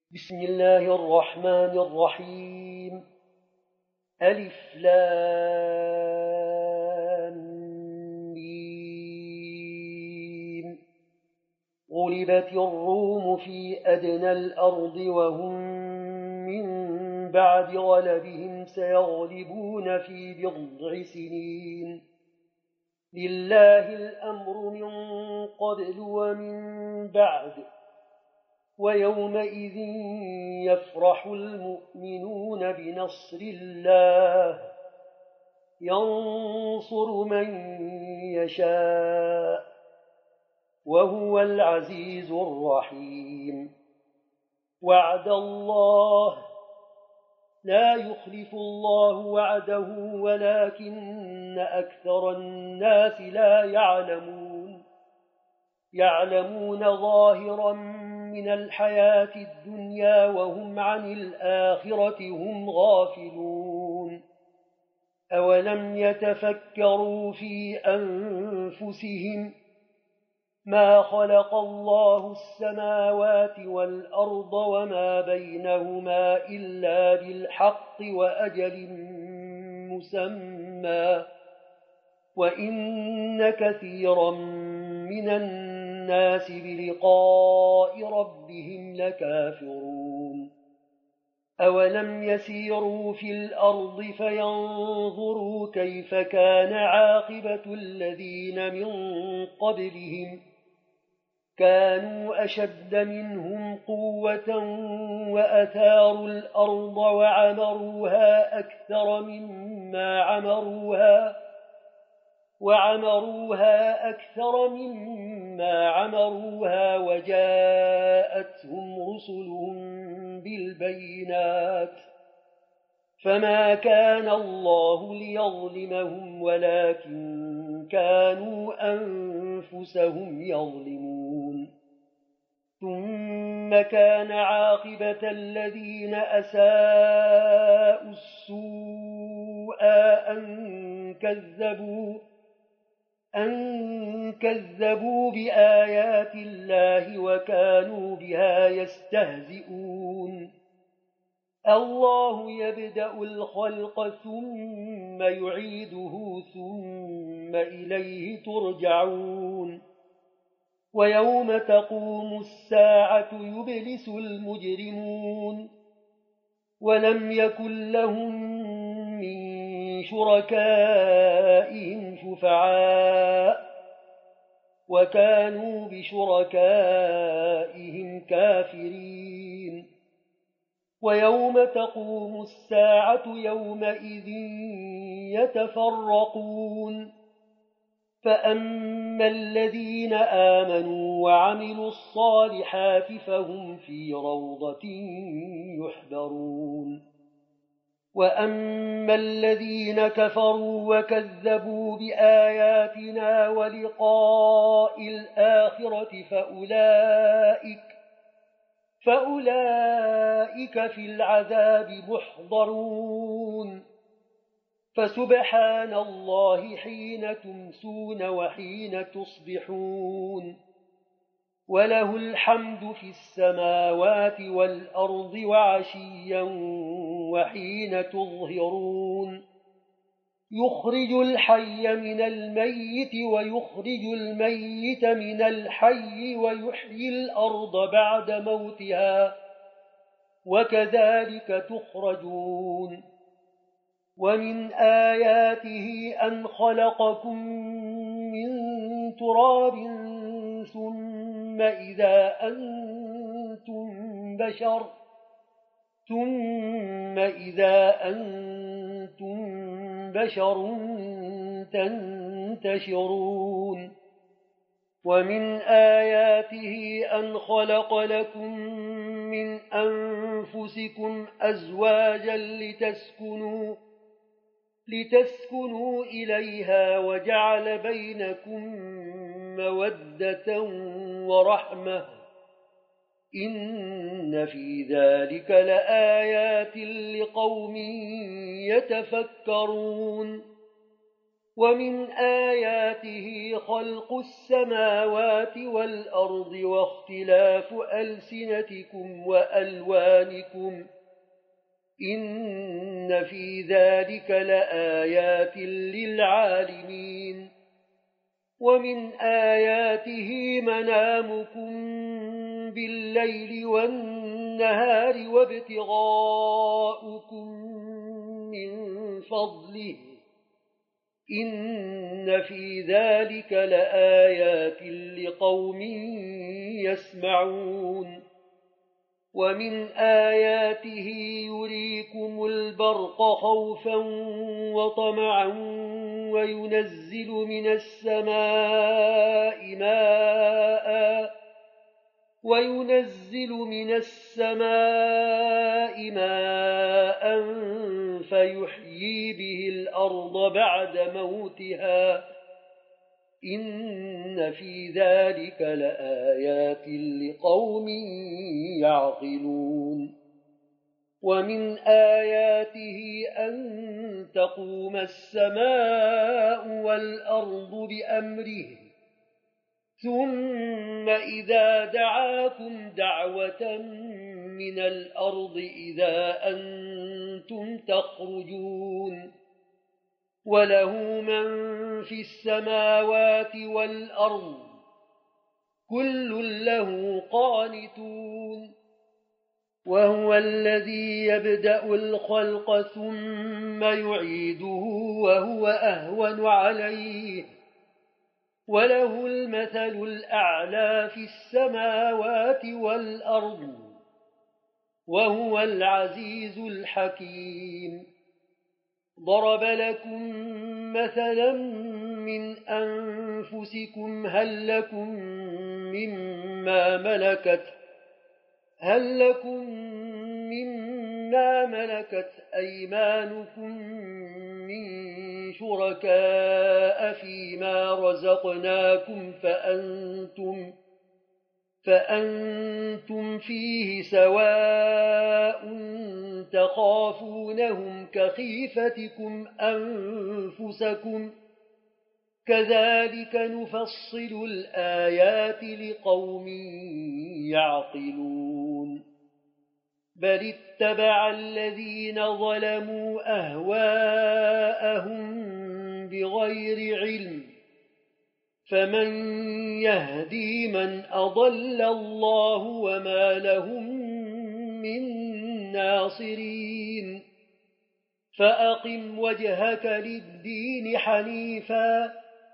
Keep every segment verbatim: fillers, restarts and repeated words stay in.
بسم الله الرحمن الرحيم. ألف لام ميم. غلبت الروم في أدنى الأرض وهم من بعد غلبهم سيغلبون في بضع سنين. لله الأمر من قبل ومن بعد، ويومئذ يفرح المؤمنون بنصر الله ينصر من يشاء وهو العزيز الرحيم. وعد الله، لا يخلف الله وعده ولكن أكثر الناس لا يعلمون. يعلمون ظاهرا من الحياة الدنيا وهم عن الآخرة هم غافلون. أولم يتفكروا في أنفسهم ما خلق الله السماوات والأرض وما بينهما إلا بالحق وأجل مسمى، وإن كثيرا من الناس بلقاء ربهم لكافرون. أولم يسيروا في الأرض فينظروا كيف كان عاقبة الذين من قبلهم، كانوا أشد منهم قوة وأثاروا الأرض وعمروها أكثر مما عمروها وعمروها أكثر مما عمروها وجاءتهم رسلهم بالبينات، فما كان الله ليظلمهم ولكن كانوا أنفسهم يظلمون. ثم كان عاقبة الذين أساءوا السوء أن كذبوا أن كذبوا بآيات الله وكانوا بها يستهزئون. الله يبدأ الخلق ثم يعيده ثم إليه ترجعون. ويوم تقوم الساعة يبلس المجرمون، ولم يكن لهم من شركائهم شفعاء وكانوا بشركائهم كافرين. ويوم تقوم الساعة يومئذ يتفرقون، فأما الذين آمنوا وعملوا الصالحات فهم في روضة يحبرون، وأما الذين كفروا وكذبوا بآياتنا ولقاء الآخرة فأولئك, فأولئك في العذاب محضرون. فسبحان الله حين تمسون وحين تصبحون، وله الحمد في السماوات والأرض وعشيا وحين تظهرون. يخرج الحي من الميت ويخرج الميت من الحي ويحيي الأرض بعد موتها وكذلك تخرجون. ومن آياته أن خلقكم من تراب ثم إذا أنتم بشر ثم إذا أنتم بشر تنتشرون. ومن آياته أن خلق لكم من أنفسكم أزواجا لتسكنوا لتسكنوا إليها وجعل بينكم مودة ورحمة، إن في ذلك لآيات لقوم يتفكرون. ومن آياته خلق السماوات والأرض واختلاف ألسنتكم وألوانكم إن في ذلك لآيات للعالمين ومن آياته منامكم بالليل والنهار وابتغاؤكم من فضله إن في ذلك لآيات لقوم يسمعون ومن آياته يريكم البرق خوفا وطمعا وينزل من السماء ماء وينزل من السماء ماء فيحيي به الأرض بعد موتها إن في ذلك لآيات لقوم يعقلون ومن آياته أن تقوم السماء والأرض بأمره ثم إذا دعاكم دعوة من الأرض إذا أنتم تخرجون وله من في السماوات والأرض كل له قانتون وهو الذي يبدأ الخلق ثم يعيده وهو أهون عليه وله المثل الأعلى في السماوات والأرض وهو العزيز الحكيم ضرب لكم مثلا من أنفسكم هل لكم مما ملكت هل لكم مما ملكت أيمانكم من شركاء فيما رزقناكم فأنتم فأنتم فيه سواء تخافونهم كخيفتكم أنفسكم كذلك نفصل الآيات لقوم يعقلون بل اتبع الذين ظلموا أهواءهم بغير علم فمن يهدي من أضل الله وما لهم من ناصرين فأقم وجهك للدين حنيفا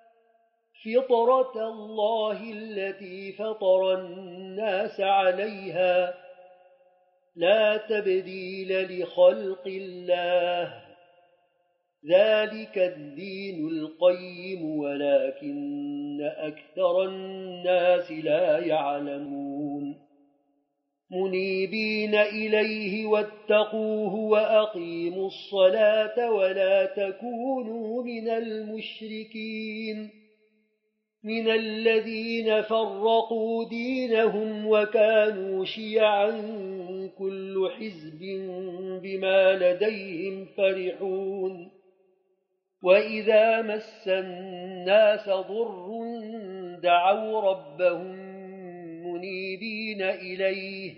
فطرة الله التي فطر الناس عليها لا تبديل لخلق الله ذلك الدين القيم ولكن أكثر الناس لا يعلمون منيبين إليه واتقوه وأقيموا الصلاة ولا تكونوا من المشركين من الذين فرقوا دينهم وكانوا شيعا كل حزب بما لديهم فرحون وإذا مس الناس ضر دعوا ربهم منيبين إليه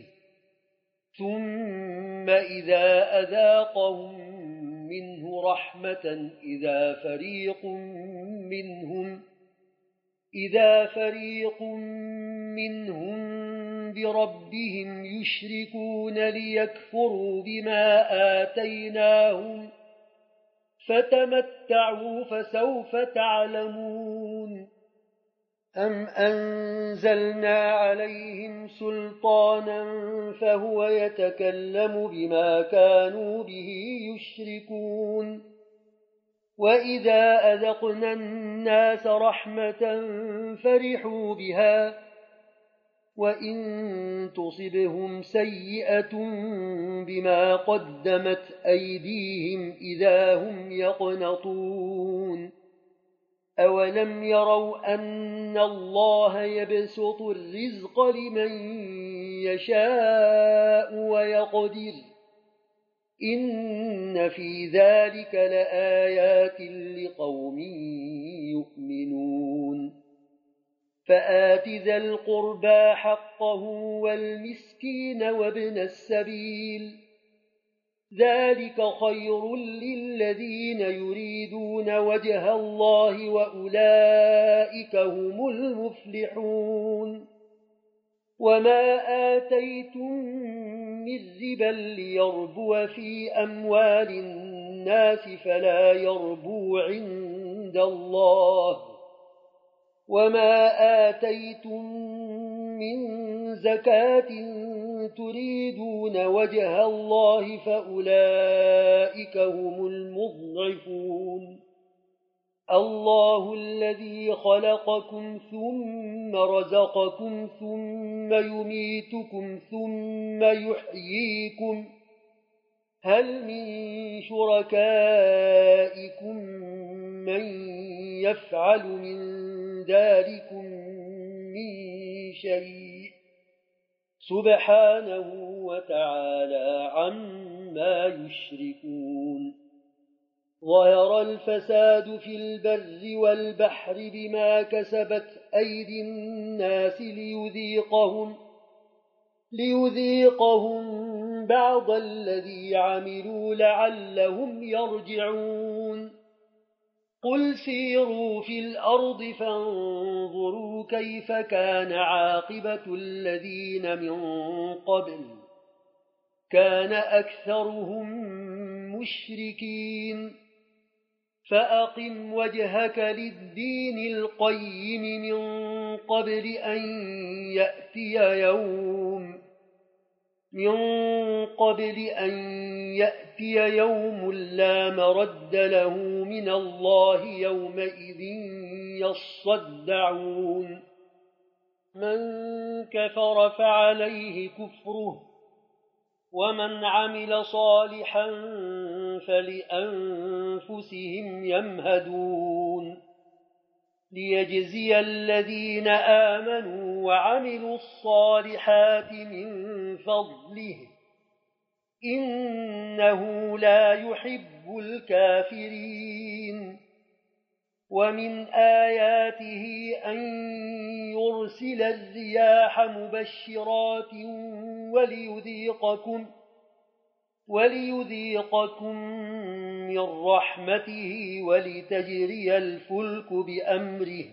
ثم إذا أذاقهم منه رحمة إذا فريق منهم إذا فريق منهم بربهم يشركون ليكفروا بما آتيناهم فتمتعوا فسوف تعلمون أم أنزلنا عليهم سلطانا فهو يتكلم بما كانوا به يشركون وإذا أذقنا الناس رحمة فرحوا بها وإن تصبهم سيئة بما قدمت أيديهم إذا هم يقنطون أولم يروا أن الله يبسط الرزق لمن يشاء ويقدر إن في ذلك لآيات لقوم يؤمنون فآت ذا القربى حقه والمسكين وابن السبيل ذلك خير للذين يريدون وجه الله وأولئك هم المفلحون وما آتيتم من ربا ليربو في أموال الناس فلا يربو عند الله وما آتيتم من زكاة تريدون وجه الله فأولئك هم المضعفون الله الذي خلقكم ثم رزقكم ثم يميتكم ثم يحييكم هل من شركائكم من يفعل من ذلكم من شيء سبحانه وتعالى عما يشركون ظهر الفساد في البر والبحر بما كسبت أيدي الناس ليذيقهم, ليذيقهم بعض الذي عملوا لعلهم يرجعون قل سيروا في الأرض فانظروا كيف كان عاقبة الذين من قبل كان أكثرهم مشركين فأقم وجهك للدين القيم من قبل أن يأتي يوم من قبل أن يأتي يوم لا مرد له من الله يومئذ يصدعون من كفر فعليه كفره ومن عمل صالحا فلأنفسهم يمهدون ليجزي الذين آمنوا وعملوا الصالحات من فضله إنه لا يحب الكافرين ومن آياته أن يرسل الرياح مبشرات وليذيقكم وليذيقكم من رحمته ولتجري الفلك بأمره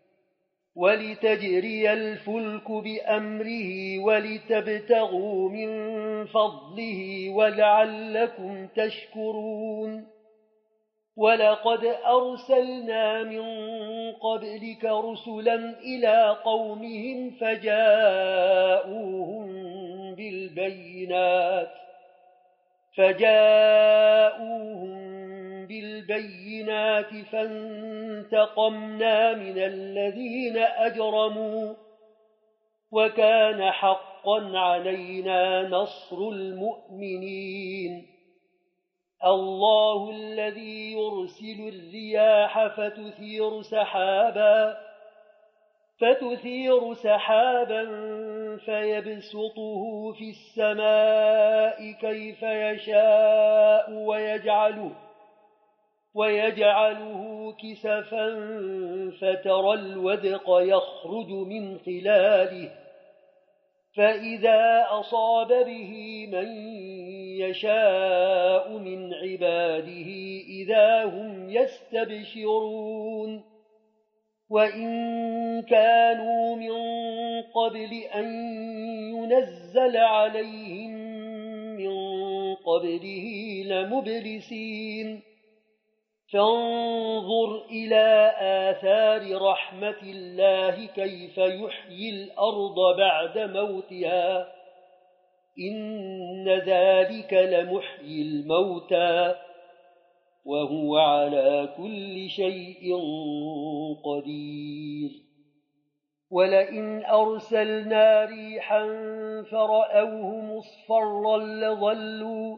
ولتجري الفلك بأمره ولتبتغوا من فضله ولعلكم تشكرون ولقد أرسلنا من قبلك رسلا إلى قومهم فجاءوهم بالبينات فجاءوهم بالبينات فانتقمنا من الذين أجرموا وكان حقا علينا نصر المؤمنين الله الذي يرسل الرياح فتثير سحابا فتثير سحابا فيبسطه في السماء كيف يشاء ويجعله ويجعله كسفا فترى الودق يخرج من خلاله فإذا أصاب به من يشاء من عباده إذا هم يستبشرون وإن كانوا من قبل أن ينزل عليهم من قبله لمبلسين فانظر إلى آثار رحمة الله كيف يحيي الأرض بعد موتها إن ذلك لمحيي الموتى وهو على كل شيء قدير ولئن أرسلنا ريحا فرأوه مصفرا لظلوا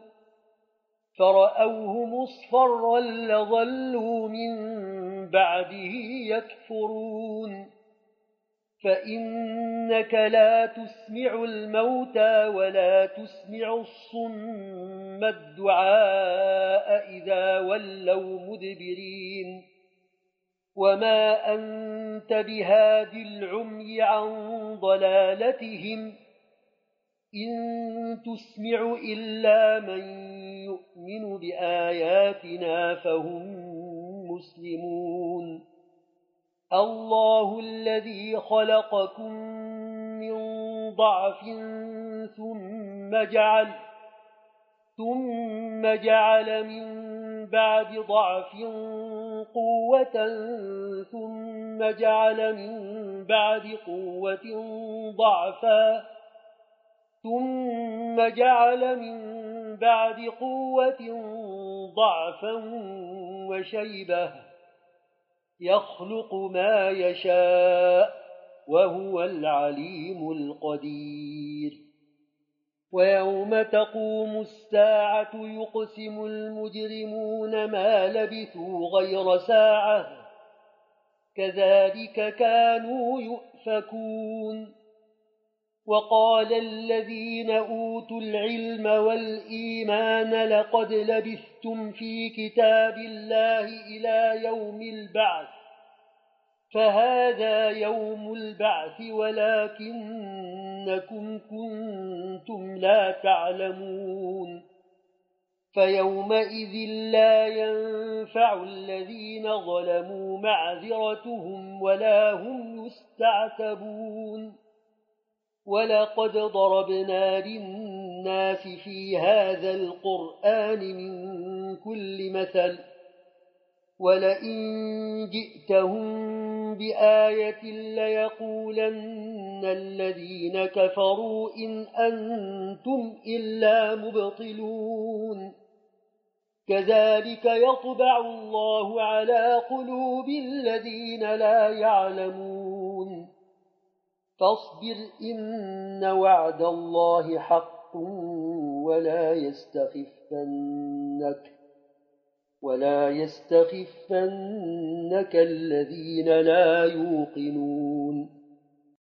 فرأوه مصفرا لظلوا من بعده يكفرون فإنك لا تسمع الموتى ولا تسمع الصم الدعاء إذا ولوا مدبرين وما أنت بهاد العمي عن ضلالتهم إن تسمع إلا من يؤمن بآياتنا فهم مسلمون الله الذي خلقكم من ضعف ثم جعل ثم جعل من بعد ضعف قوة ثم جعل من بعد قوة ضعفا ثم جعل من بعد قوة ضعفا وشيبة يخلق ما يشاء وهو العليم القدير ويوم تقوم الساعة يقسم المجرمون ما لبثوا غير ساعة كذلك كانوا يؤفكون وقال الذين أوتوا العلم والإيمان لقد لبثتم في كتاب الله إلى يوم البعث فهذا يوم البعث ولكنكم كنتم لا تعلمون فيومئذ لا ينفع الذين ظلموا معذرتهم ولا هم يستعتبون ولقد ضربنا للناس في هذا القرآن من كل مثل ولئن جئتهم بآية ليقولن الذين كفروا إن أنتم إلا مبطلون كذلك يطبع الله على قلوب الذين لا يعلمون فاصبر إن وعد الله حق ولا يستخفنك ولا يستخفنك الذين لا يوقنون